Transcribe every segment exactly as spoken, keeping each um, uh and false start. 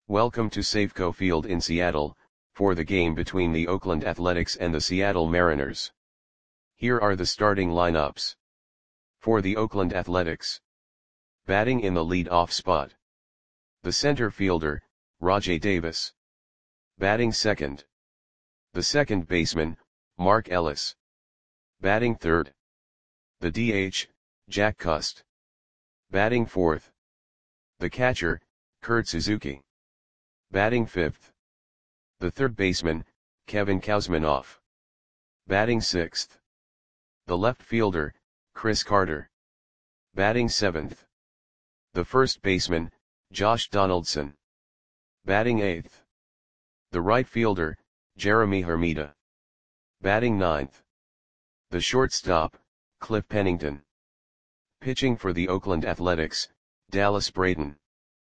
Welcome to Safeco Field in Seattle, for the game between the Oakland Athletics and the Seattle Mariners. Here are the starting lineups. For the Oakland Athletics. Batting in the lead-off spot. The center fielder, Rajai Davis. Batting second. The second baseman, Mark Ellis. Batting third. The D H, Jack Cust. Batting fourth. The catcher, Kurt Suzuki. Batting fifth. The third baseman, Kevin Kouzmanoff. Batting sixth. The left fielder, Chris Carter. Batting seventh. The first baseman, Josh Donaldson. Batting eighth. The right fielder, Jeremy Hermida. Batting ninth. The shortstop, Cliff Pennington. Pitching for the Oakland Athletics, Dallas Braden.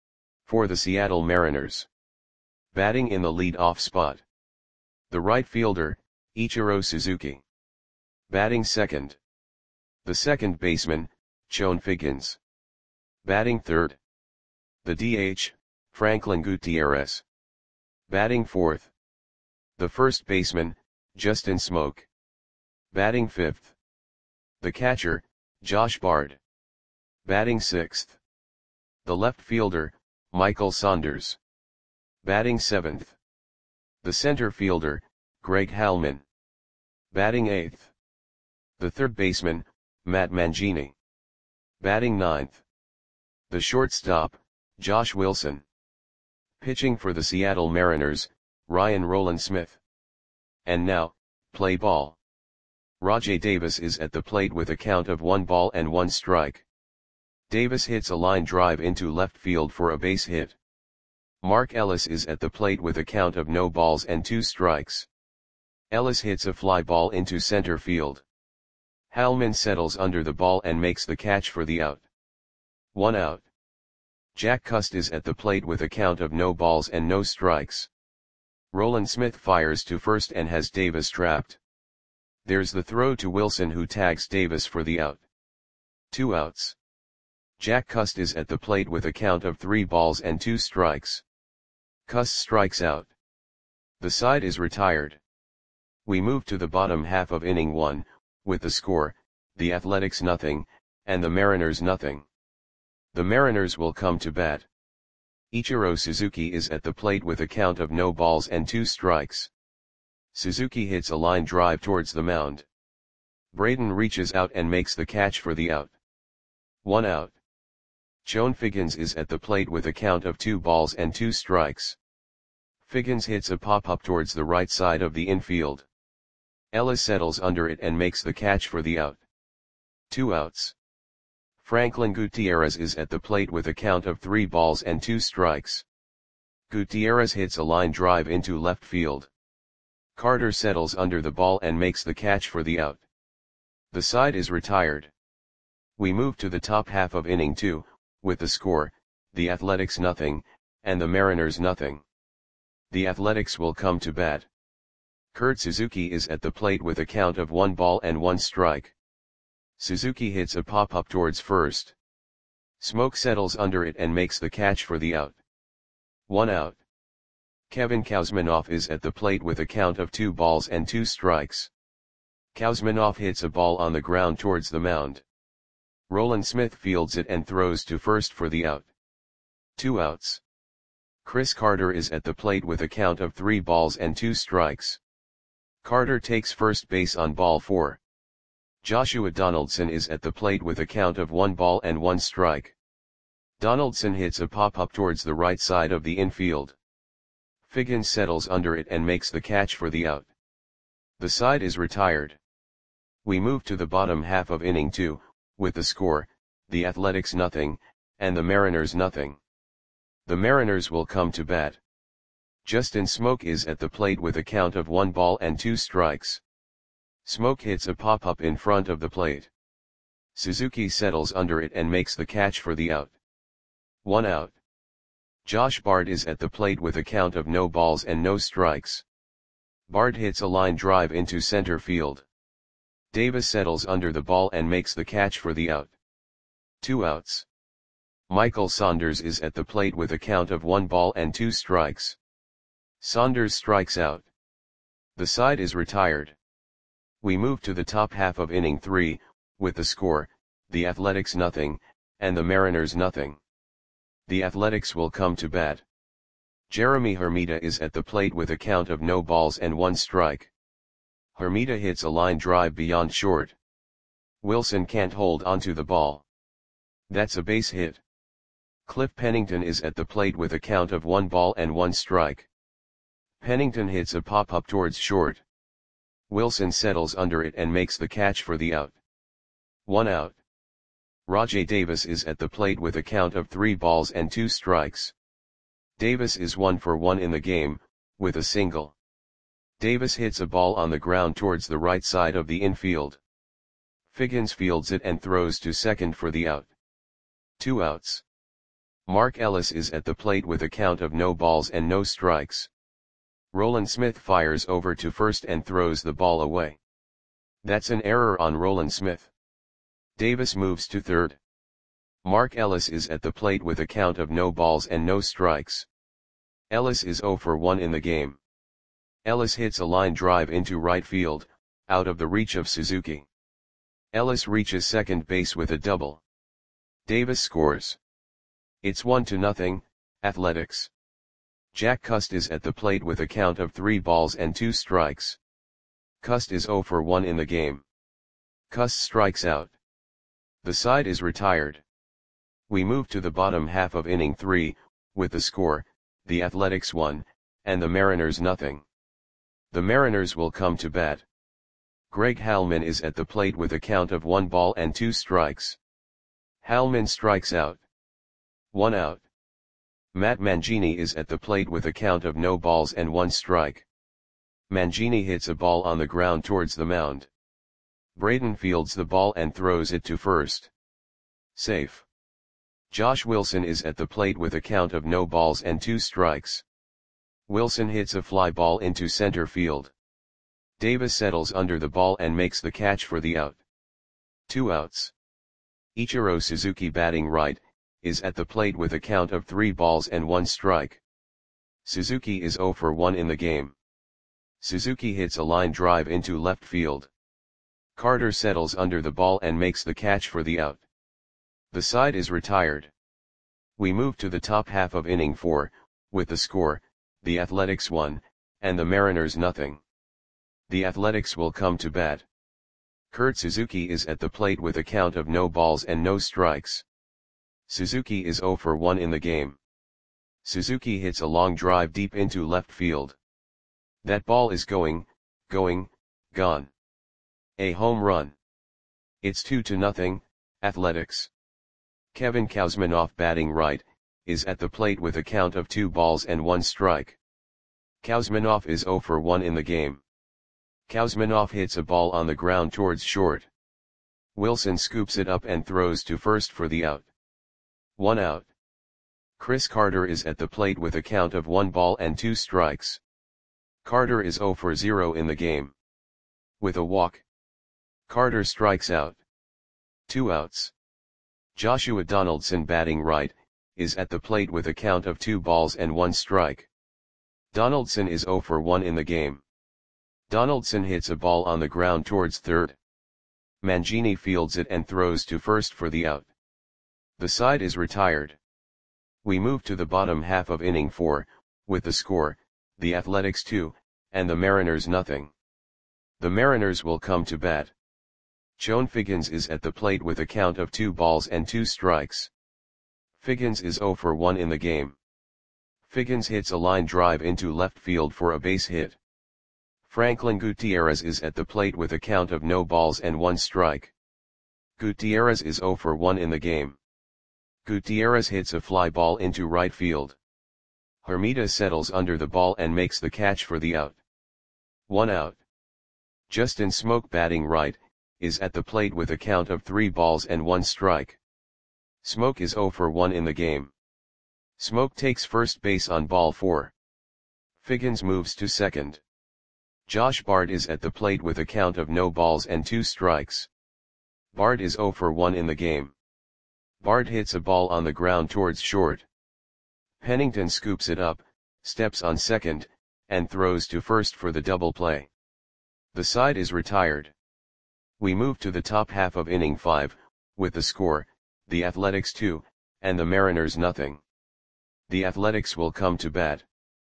For the Seattle Mariners. Batting in the lead-off spot. The right fielder, Ichiro Suzuki. Batting second. The second baseman, Chone Figgins. Batting third. The D H, Franklin Gutierrez. Batting fourth. The first baseman, Justin Smoak. Batting fifth. The catcher, Josh Bard. Batting sixth. The left fielder, Michael Saunders. Batting seventh. The center fielder, Greg Halman. Batting eighth. The third baseman, Matt Mangini. Batting ninth. The shortstop, Josh Wilson. Pitching for the Seattle Mariners, Ryan Rowland-Smith. And now, play ball. Rajai Davis is at the plate with a count of one ball and one strike. Davis hits a line drive into left field for a base hit. Mark Ellis is at the plate with a count of no balls and two strikes. Ellis hits a fly ball into center field. Halman settles under the ball and makes the catch for the out. One out. Jack Cust is at the plate with a count of no balls and no strikes. Rowland-Smith fires to first and has Davis trapped. There's the throw to Wilson, who tags Davis for the out. Two outs. Jack Cust is at the plate with a count of three balls and two strikes. Cust strikes out. The side is retired. We move to the bottom half of inning one, with the score, the Athletics nothing, and the Mariners nothing. The Mariners will come to bat. Ichiro Suzuki is at the plate with a count of no balls and two strikes. Suzuki hits a line drive towards the mound. Braden reaches out and makes the catch for the out. One out. Chone Figgins is at the plate with a count of two balls and two strikes. Figgins hits a pop-up towards the right side of the infield. Ellis settles under it and makes the catch for the out. Two outs. Franklin Gutierrez is at the plate with a count of three balls and two strikes. Gutierrez hits a line drive into left field. Carter settles under the ball and makes the catch for the out. The side is retired. We move to the top half of inning two, with the score, the Athletics nothing, and the Mariners nothing. The Athletics will come to bat. Kurt Suzuki is at the plate with a count of one ball and one strike. Suzuki hits a pop-up towards first. Smoak settles under it and makes the catch for the out. One out. Kevin Kouzmanoff is at the plate with a count of two balls and two strikes. Kouzmanoff hits a ball on the ground towards the mound. Rowland-Smith fields it and throws to first for the out. Two outs. Chris Carter is at the plate with a count of three balls and two strikes. Carter takes first base on ball four. Joshua Donaldson is at the plate with a count of one ball and one strike. Donaldson hits a pop-up towards the right side of the infield. Figgins settles under it and makes the catch for the out. The side is retired. We move to the bottom half of inning two, with the score, the Athletics nothing, and the Mariners nothing. The Mariners will come to bat. Justin Smoak is at the plate with a count of one ball and two strikes. Smoak hits a pop-up in front of the plate. Suzuki settles under it and makes the catch for the out. One out. Josh Bard is at the plate with a count of no balls and no strikes. Bard hits a line drive into center field. Davis settles under the ball and makes the catch for the out. Two outs. Michael Saunders is at the plate with a count of one ball and two strikes. Saunders strikes out. The side is retired. We move to the top half of inning three, with the score, the Athletics nothing, and the Mariners nothing. The Athletics will come to bat. Jeremy Hermida is at the plate with a count of no balls and one strike. Hermida hits a line drive beyond short. Wilson can't hold onto the ball. That's a base hit. Cliff Pennington is at the plate with a count of one ball and one strike. Pennington hits a pop-up towards short. Wilson settles under it and makes the catch for the out. One out. Rajai Davis is at the plate with a count of three balls and two strikes. Davis is one for one in the game, with a single. Davis hits a ball on the ground towards the right side of the infield. Figgins fields it and throws to second for the out. Two outs. Mark Ellis is at the plate with a count of no balls and no strikes. Roland Smith fires over to first and throws the ball away. That's an error on Roland Smith. Davis moves to third. Mark Ellis is at the plate with a count of no balls and no strikes. Ellis is zero for one in the game. Ellis hits a line drive into right field, out of the reach of Suzuki. Ellis reaches second base with a double. Davis scores. It's one to nothing, Athletics. Jack Cust is at the plate with a count of three balls and two strikes. Cust is zero for one in the game. Cust strikes out. The side is retired. We move to the bottom half of inning three, with the score, the Athletics one, and the Mariners nothing. The Mariners will come to bat. Greg Halman is at the plate with a count of one ball and two strikes. Halman strikes out. One out. Matt Mangini is at the plate with a count of no balls and one strike. Mangini hits a ball on the ground towards the mound. Braden fields the ball and throws it to first. Safe. Josh Wilson is at the plate with a count of no balls and two strikes. Wilson hits a fly ball into center field. Davis settles under the ball and makes the catch for the out. Two outs. Ichiro Suzuki, batting right, is at the plate with a count of three balls and one strike. Suzuki is zero for one in the game. Suzuki hits a line drive into left field. Carter settles under the ball and makes the catch for the out. The side is retired. We move to the top half of inning four, with the score, the Athletics one, and the Mariners nothing. The Athletics will come to bat. Kurt Suzuki is at the plate with a count of no balls and no strikes. Suzuki is zero for one in the game. Suzuki hits a long drive deep into left field. That ball is going, going, gone. A home run. It's two to nothing, Athletics. Kevin Kuzminoff, batting right, is at the plate with a count of two balls and one strike. Kuzminoff is zero for one in the game. Kuzminoff hits a ball on the ground towards short. Wilson scoops it up and throws to first for the out. One out. Chris Carter is at the plate with a count of one ball and two strikes. Carter is zero for zero in the game. With a walk, Carter strikes out. Two outs. Joshua Donaldson, batting right, is at the plate with a count of two balls and one strike. Donaldson is zero for one in the game. Donaldson hits a ball on the ground towards third. Mangini fields it and throws to first for the out. The side is retired. We move to the bottom half of inning four, with the score, the Athletics two, and the Mariners nothing. The Mariners will come to bat. Joan Figgins is at the plate with a count of two balls and two strikes. Figgins is zero for one in the game. Figgins hits a line drive into left field for a base hit. Franklin Gutierrez is at the plate with a count of no balls and one strike. Gutierrez is zero for one in the game. Gutierrez hits a fly ball into right field. Hermida settles under the ball and makes the catch for the out. One out. Justin Smoke, batting right, is at the plate with a count of three balls and one strike. Smoke is zero for one in the game. Smoke takes first base on ball four. Figgins moves to second. Josh Bard is at the plate with a count of no balls and two strikes. Bard is zero for one in the game. Bard hits a ball on the ground towards short. Pennington scoops it up, steps on second, and throws to first for the double play. The side is retired. We move to the top half of inning five, with the score, the Athletics two, and the Mariners nothing. The Athletics will come to bat.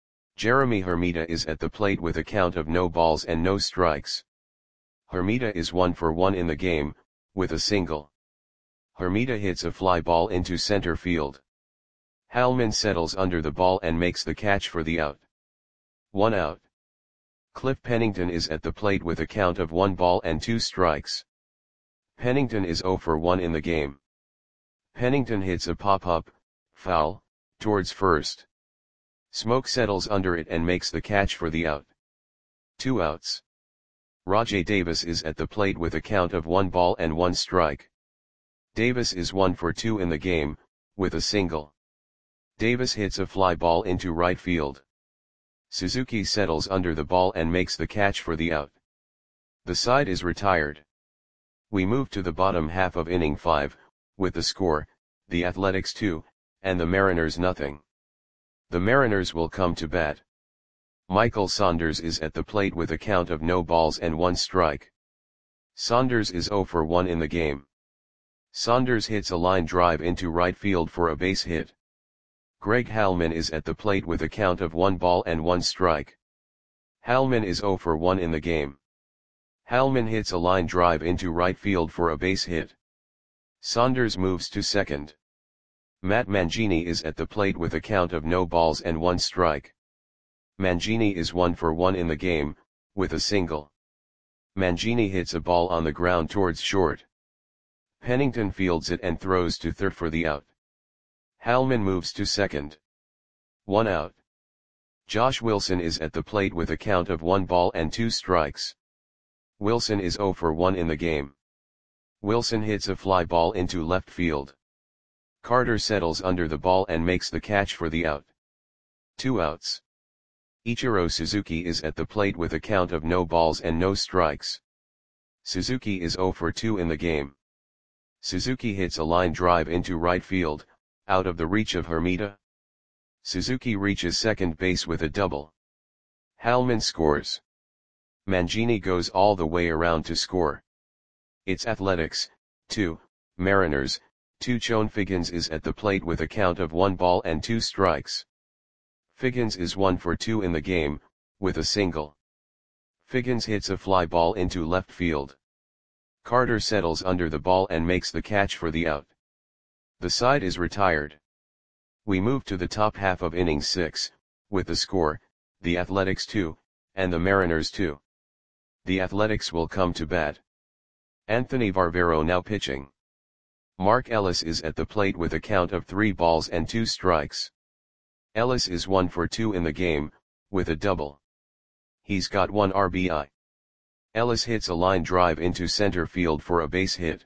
Jeremy Hermida is at the plate with a count of no balls and no strikes. Hermida is one for one in the game, with a single. Hermida hits a fly ball into center field. Hallman settles under the ball and makes the catch for the out. One out. Cliff Pennington is at the plate with a count of one ball and two strikes. Pennington is zero for one in the game. Pennington hits a pop-up, foul, towards first. Smoke settles under it and makes the catch for the out. Two outs. Rajai Davis is at the plate with a count of one ball and one strike. Davis is one for two in the game, with a single. Davis hits a fly ball into right field. Suzuki settles under the ball and makes the catch for the out. The side is retired. We move to the bottom half of inning five, with the score, the Athletics two, and the Mariners nothing. The Mariners will come to bat. Michael Saunders is at the plate with a count of no balls and one strike. Saunders is zero for one in the game. Saunders hits a line drive into right field for a base hit. Greg Hallman is at the plate with a count of one ball and one strike. Hallman is zero for one in the game. Hallman hits a line drive into right field for a base hit. Saunders moves to second. Matt Mangini is at the plate with a count of no balls and one strike. Mangini is one for one in the game, with a single. Mangini hits a ball on the ground towards short. Pennington fields it and throws to third for the out. Hallman moves to second. One out. Josh Wilson is at the plate with a count of one ball and two strikes. Wilson is zero for one in the game. Wilson hits a fly ball into left field. Carter settles under the ball and makes the catch for the out. Two outs. Ichiro Suzuki is at the plate with a count of no balls and no strikes. Suzuki is zero for two in the game. Suzuki hits a line drive into right field, out of the reach of Hermida. Suzuki reaches second base with a double. Hallman scores. Mangini goes all the way around to score. It's Athletics, two, Mariners, two. Chone Figgins is at the plate with a count of one ball and two strikes. Figgins is one for two in the game, with a single. Figgins hits a fly ball into left field. Carter settles under the ball and makes the catch for the out. The side is retired. We move to the top half of inning six, with the score, the Athletics two, and the Mariners two. The Athletics will come to bat. Anthony Barbero now pitching. Mark Ellis is at the plate with a count of three balls and two strikes. Ellis is one for two in the game, with a double. He's got one R B I. Ellis hits a line drive into center field for a base hit.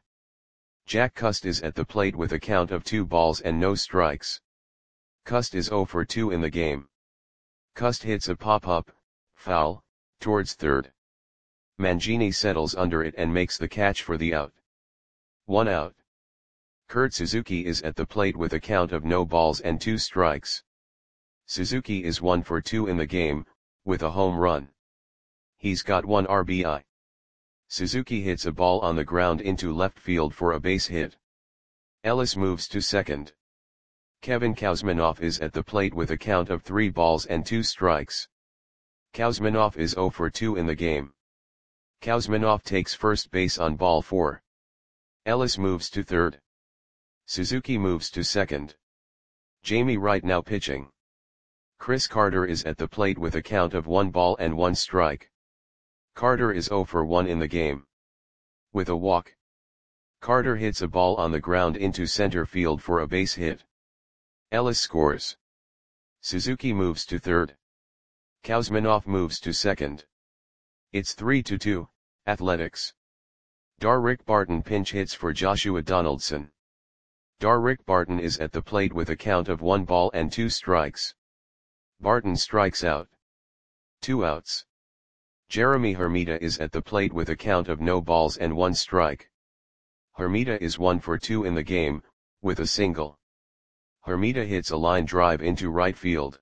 Jack Cust is at the plate with a count of two balls and no strikes. Cust is zero for two in the game. Cust hits a pop-up, foul, towards third. Mangini settles under it and makes the catch for the out. One out. Kurt Suzuki is at the plate with a count of no balls and two strikes. Suzuki is one for two in the game, with a home run. He's got one R B I. Suzuki hits a ball on the ground into left field for a base hit. Ellis moves to second. Kevin Kouzmanoff is at the plate with a count of three balls and two strikes. Kouzmanoff is zero for two in the game. Kouzmanoff takes first base on ball four. Ellis moves to third. Suzuki moves to second. Jamie Wright now pitching. Chris Carter is at the plate with a count of one ball and one strike. Carter is zero for one in the game. With a walk. Carter hits a ball on the ground into center field for a base hit. Ellis scores. Suzuki moves to third. Kouzmanoff moves to second. It's three to two, Athletics. Darrick Barton pinch hits for Joshua Donaldson. Darrick Barton is at the plate with a count of one ball and two strikes. Barton strikes out. Two outs. Jeremy Hermida is at the plate with a count of no balls and one strike. Hermida is one for two in the game, with a single. Hermida hits a line drive into right field.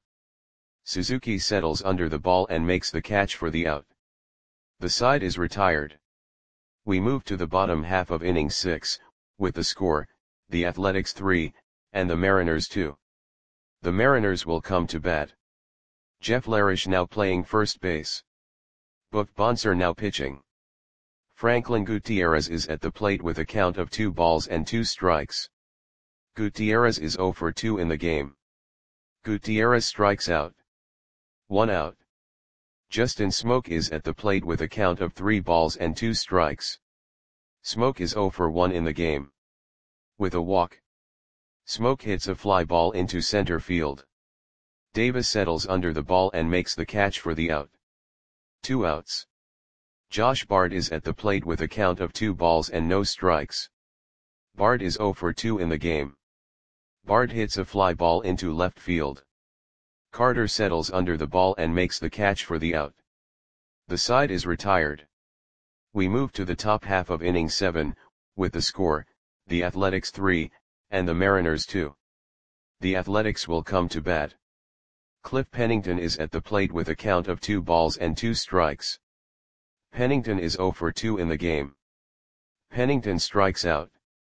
Suzuki settles under the ball and makes the catch for the out. The side is retired. We move to the bottom half of inning six, with the score, the Athletics three, and the Mariners two. The Mariners will come to bat. Jeff Larish now playing first base. Buck Bonser now pitching. Franklin Gutierrez is at the plate with a count of two balls and two strikes. Gutierrez is zero for two in the game. Gutierrez strikes out. One out. Justin Smoke is at the plate with a count of three balls and two strikes. Smoke is zero for one in the game. With a walk. Smoke hits a fly ball into center field. Davis settles under the ball and makes the catch for the out. Two outs. Josh Bard is at the plate with a count of two balls and no strikes. Bard is zero for two in the game. Bard hits a fly ball into left field. Carter settles under the ball and makes the catch for the out. The side is retired. We move to the top half of inning seven, with the score, the Athletics three, and the Mariners two. The Athletics will come to bat. Cliff Pennington is at the plate with a count of two balls and two strikes. Pennington is zero for two in the game. Pennington strikes out.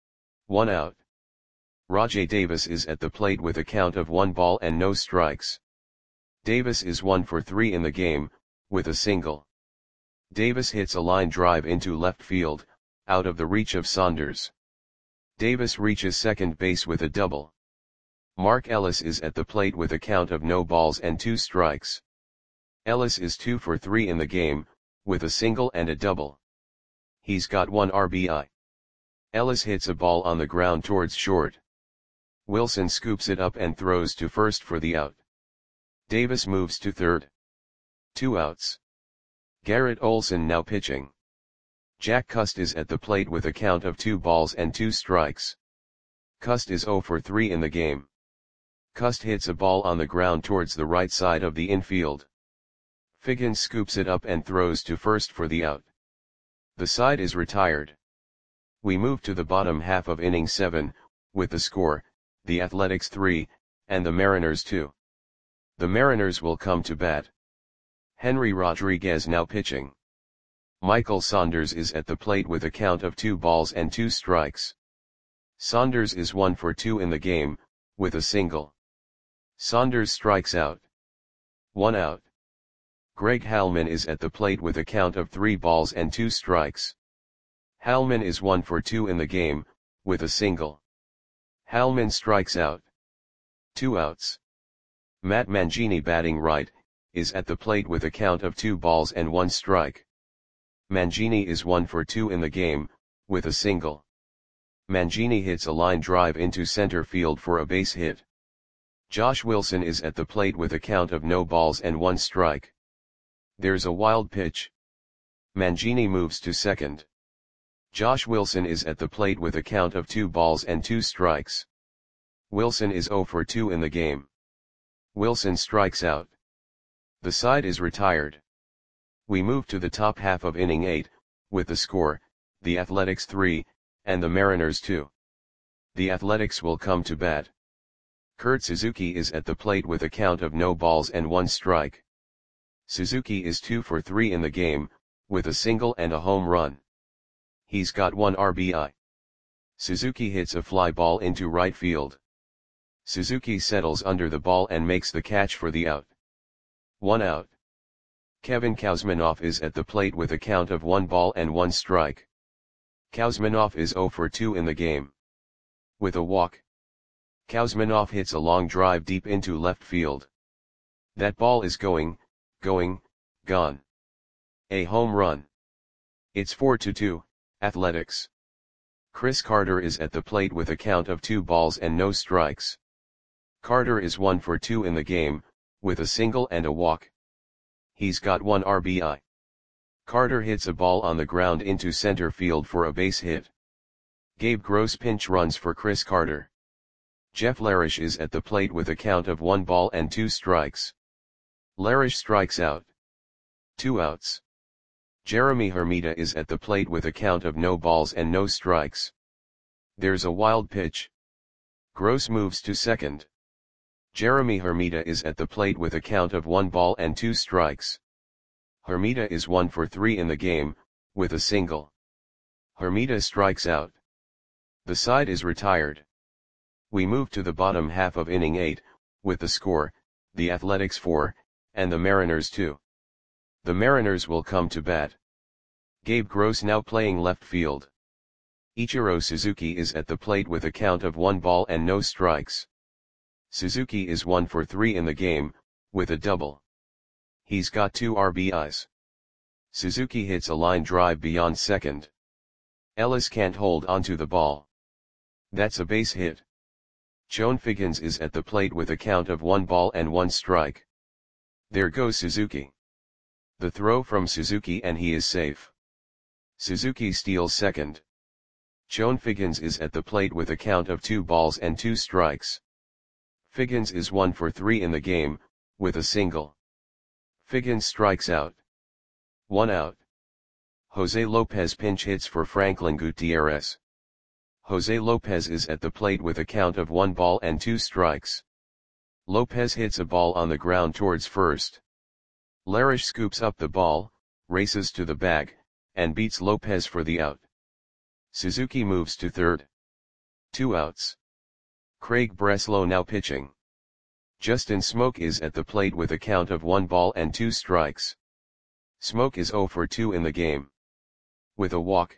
One out. Rajai Davis is at the plate with a count of one ball and no strikes. Davis is one for three in the game, with a single. Davis hits a line drive into left field, out of the reach of Saunders. Davis reaches second base with a double. Mark Ellis is at the plate with a count of no balls and two strikes. Ellis is two for three in the game, with a single and a double. He's got one R B I. Ellis hits a ball on the ground towards short. Wilson scoops it up and throws to first for the out. Davis moves to third. Two outs. Garrett Olson now pitching. Jack Cust is at the plate with a count of two balls and two strikes. Cust is zero for three in the game. Cust hits a ball on the ground towards the right side of the infield. Figgins scoops it up and throws to first for the out. The side is retired. We move to the bottom half of inning seven, with the score, the Athletics three, and the Mariners two. The Mariners will come to bat. Henry Rodriguez now pitching. Michael Saunders is at the plate with a count of two balls and two strikes. Saunders is one for two in the game, with a single. Saunders strikes out. One out. Greg Halman is at the plate with a count of three balls and two strikes. Halman is one for two in the game, with a single. Halman strikes out. Two outs. Matt Mangini batting right, is at the plate with a count of two balls and one strike. Mangini is one for two in the game, with a single. Mangini hits a line drive into center field for a base hit. Josh Wilson is at the plate with a count of no balls and one strike. There's a wild pitch. Mangini moves to second. Josh Wilson is at the plate with a count of two balls and two strikes. Wilson is zero for two in the game. Wilson strikes out. The side is retired. We move to the top half of inning eight, with the score, the Athletics three, and the Mariners two. The Athletics will come to bat. Kurt Suzuki is at the plate with a count of no balls and one strike. Suzuki is two for three in the game, with a single and a home run. He's got one R B I. Suzuki hits a fly ball into right field. Suzuki settles under the ball and makes the catch for the out. One out. Kevin Kouzmanoff is at the plate with a count of one ball and one strike. Kouzmanoff is zero for two in the game. With a walk. Kouzmanoff hits a long drive deep into left field. That ball is going, going, gone. A home run. It's four to two, Athletics. Chris Carter is at the plate with a count of two balls and no strikes. Carter is one for two in the game, with a single and a walk. He's got one R B I. Carter hits a ball on the ground into center field for a base hit. Gabe Gross pinch runs for Chris Carter. Jeff Larish is at the plate with a count of one ball and two strikes. Larish strikes out. Two outs. Jeremy Hermida is at the plate with a count of no balls and no strikes. There's a wild pitch. Gross moves to second. Jeremy Hermida is at the plate with a count of one ball and two strikes. Hermida is one for three in the game, with a single. Hermida strikes out. The side is retired. We move to the bottom half of inning eight, with the score, the Athletics four, and the Mariners two. The Mariners will come to bat. Gabe Gross now playing left field. Ichiro Suzuki is at the plate with a count of one ball and no strikes. Suzuki is one for three in the game, with a double. He's got two R B Is. Suzuki hits a line drive beyond second. Ellis can't hold onto the ball. That's a base hit. Chone Figgins is at the plate with a count of one ball and one strike. There goes Suzuki. The throw from Suzuki and he is safe. Suzuki steals second. Chone Figgins is at the plate with a count of two balls and two strikes. Figgins is one for three in the game, with a single. Figgins strikes out. One out. Jose Lopez pinch hits for Franklin Gutierrez. Jose Lopez is at the plate with a count of one ball and two strikes. Lopez hits a ball on the ground towards first. Larish scoops up the ball, races to the bag, and beats Lopez for the out. Suzuki moves to third. Two outs. Craig Breslow now pitching. Justin Smoke is at the plate with a count of one ball and two strikes. Smoke is zero for two in the game. With a walk.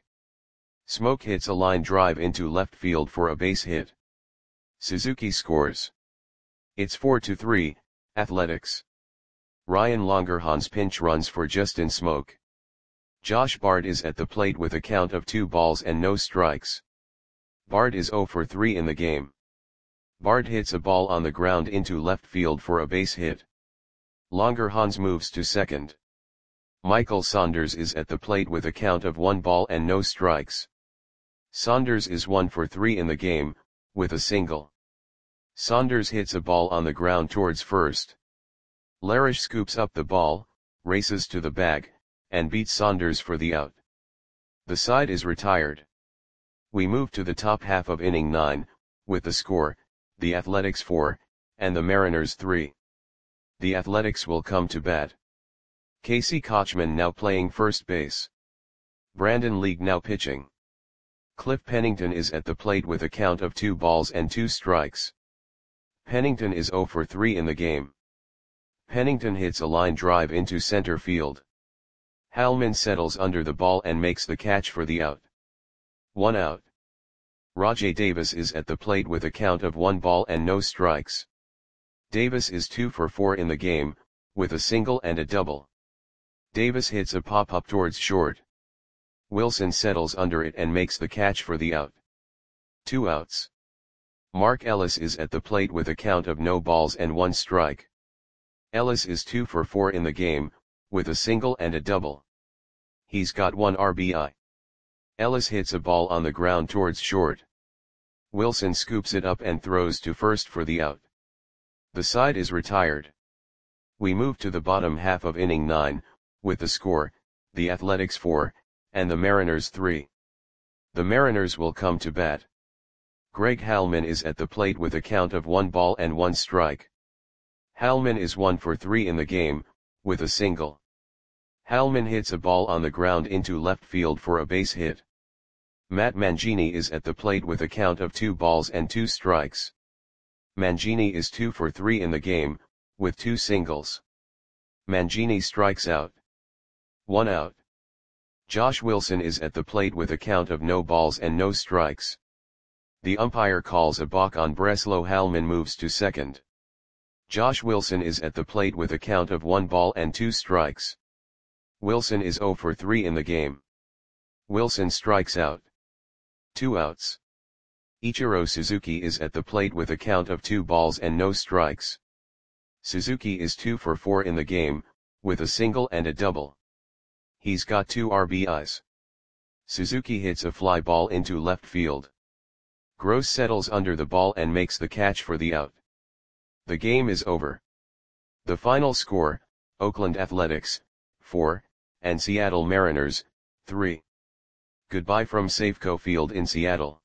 Smoke hits a line drive into left field for a base hit. Suzuki scores. It's four to three, Athletics. Ryan Longerhans pinch runs for Justin Smoke. Josh Bard is at the plate with a count of two balls and no strikes. Bard is zero for three in the game. Bard hits a ball on the ground into left field for a base hit. Longerhans moves to second. Michael Saunders is at the plate with a count of one ball and no strikes. Saunders is one for three in the game, with a single. Saunders hits a ball on the ground towards first. Larish scoops up the ball, races to the bag, and beats Saunders for the out. The side is retired. We move to the top half of inning nine, with the score, the Athletics four, and the Mariners three. The Athletics will come to bat. Casey Kochman now playing first base. Brandon League now pitching. Cliff Pennington is at the plate with a count of two balls and two strikes. Pennington is zero for three in the game. Pennington hits a line drive into center field. Hallman settles under the ball and makes the catch for the out. One out. Rajai Davis is at the plate with a count of one ball and no strikes. Davis is two for four in the game, with a single and a double. Davis hits a pop-up towards short. Wilson settles under it and makes the catch for the out. Two outs. Mark Ellis is at the plate with a count of no balls and one strike. Ellis is two for four in the game, with a single and a double. He's got one R B I. Ellis hits a ball on the ground towards short. Wilson scoops it up and throws to first for the out. The side is retired. We move to the bottom half of inning nine, with the score, the Athletics four, and the Mariners three. The Mariners will come to bat. Greg Hallman is at the plate with a count of one ball and one strike. Hallman is one for three in the game, with a single. Hallman hits a ball on the ground into left field for a base hit. Matt Mangini is at the plate with a count of two balls and two strikes. Mangini is two for three in the game, with two singles. Mangini strikes out. One out. Josh Wilson is at the plate with a count of no balls and no strikes. The umpire calls a balk on Breslow. Hallman moves to second. Josh Wilson is at the plate with a count of one ball and two strikes. Wilson is zero for three in the game. Wilson strikes out. Two outs. Ichiro Suzuki is at the plate with a count of two balls and no strikes. Suzuki is two for four in the game, with a single and a double. He's got two R B Is. Suzuki hits a fly ball into left field. Gross settles under the ball and makes the catch for the out. The game is over. The final score, Oakland Athletics, four, and Seattle Mariners, three. Goodbye from Safeco Field in Seattle.